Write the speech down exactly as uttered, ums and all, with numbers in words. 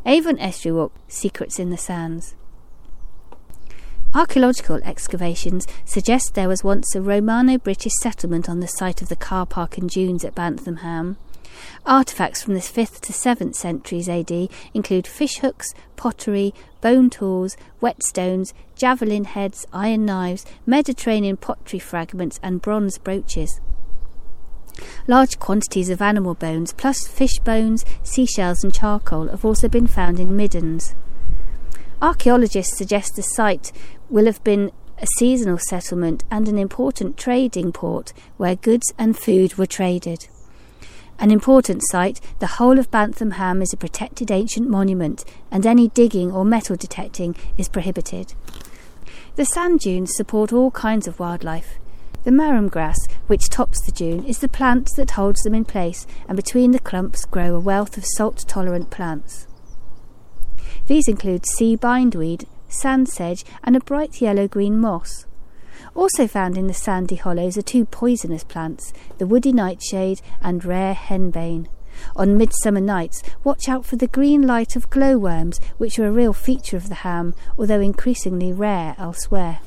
Avon Estuary Walk, Secrets in the Sands. Archaeological excavations suggest there was once a Romano-British settlement on the site of the car park and dunes at Bantham Ham. Artefacts from the fifth to seventh centuries A D include fishhooks, pottery, bone tools, whetstones, javelin heads, iron knives, Mediterranean pottery fragments and bronze brooches. Large quantities of animal bones, plus fish bones, seashells and charcoal have also been found in middens. Archaeologists suggest the site will have been a seasonal settlement and an important trading port where goods and food were traded. An important site, the whole of Bantham Ham is a protected ancient monument, and any digging or metal detecting is prohibited. The sand dunes support all kinds of wildlife. The marram grass, which tops the dune, is the plant that holds them in place, and between the clumps grow a wealth of salt-tolerant plants. These include sea bindweed, sand sedge, and a bright yellow-green moss. Also found in the sandy hollows are two poisonous plants, the woody nightshade and rare henbane. On midsummer nights, watch out for the green light of glowworms, which are a real feature of the Ham, although increasingly rare elsewhere.